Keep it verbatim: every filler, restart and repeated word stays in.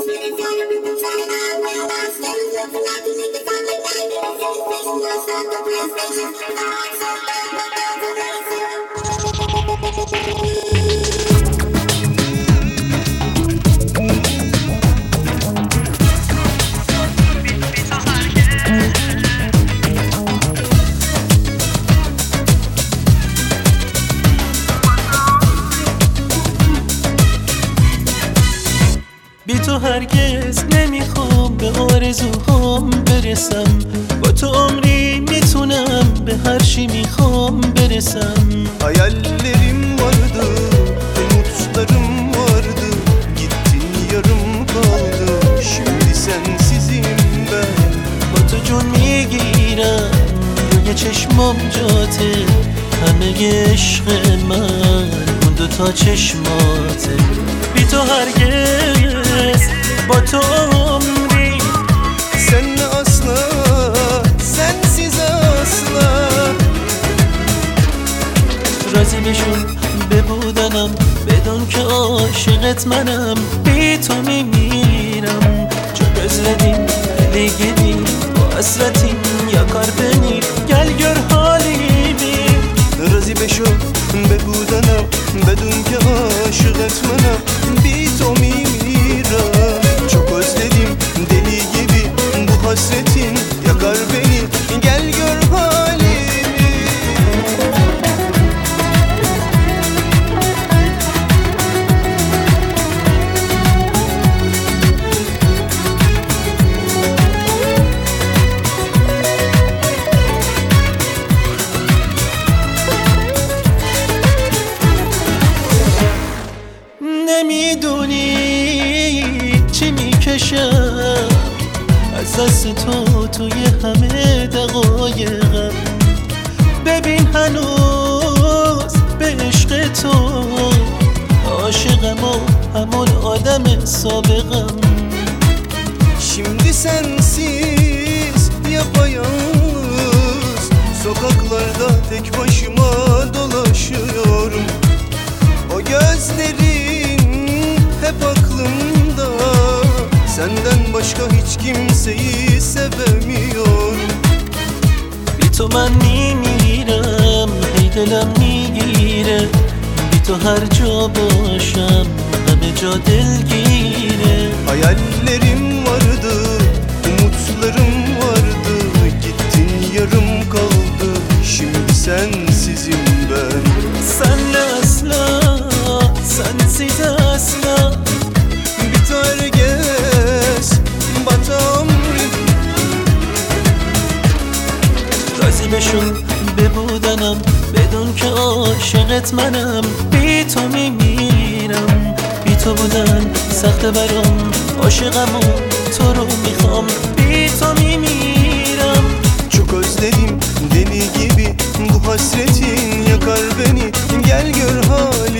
بی تو هرگز نمیخوام به آرزوهام برسم، با تو عمری میتونم به هر چی میخوام برسم. Hayallerim vardı, umutlarım vardı, gittin yarım kaldı, şimdi sensizim ben. با تو جون میگیرم روی چشمام جاته، همه عشق من اون دوتا چشماته. بی تو هرگز با تو عمری Sen asla, sensiz asla. راضی بشون به بودنم بدون که عاشقت منم. بی تو میمیرم çok özledim deli gibi bu hasretin yakar beni. Gel gör halimi. راضی بشو بگودنم بدون که عاشقت منم. بی تو میمیرم çok özledim deli gibi bu hasretin yakar beni. Gel gör halimi. نمیدونی چی میکشم از دست تو توی همه دقایقم. ببین هنوز به عشق تو عاشقم و همون آدم سابقم. Şimdi sensiz yapayalnız sokaklarda tek başıma dolaşıyorum. O gözlerin hep aklımda, senden başka hiç kimseyi sevemiyorum. بی تو من میمیرم هی دلم میگیره. بی تو هر جا باشم همه جا دلگیره. Hayallerim vardı, umutlarım vardı, gittin yarım kaldı, şimdi sensizim ben. Senle asla, sensiz asla. Bir herkes bata umrim. راضی بشون به بودنم بدون که عاشقت منم. بی تو میمیرم بی تو بودن سخت برام، عاشقم و تو رو میخوام. بی تو میمیرم Çok özledim deli gibi bu hasretin yakar beni. Gel gör halimi.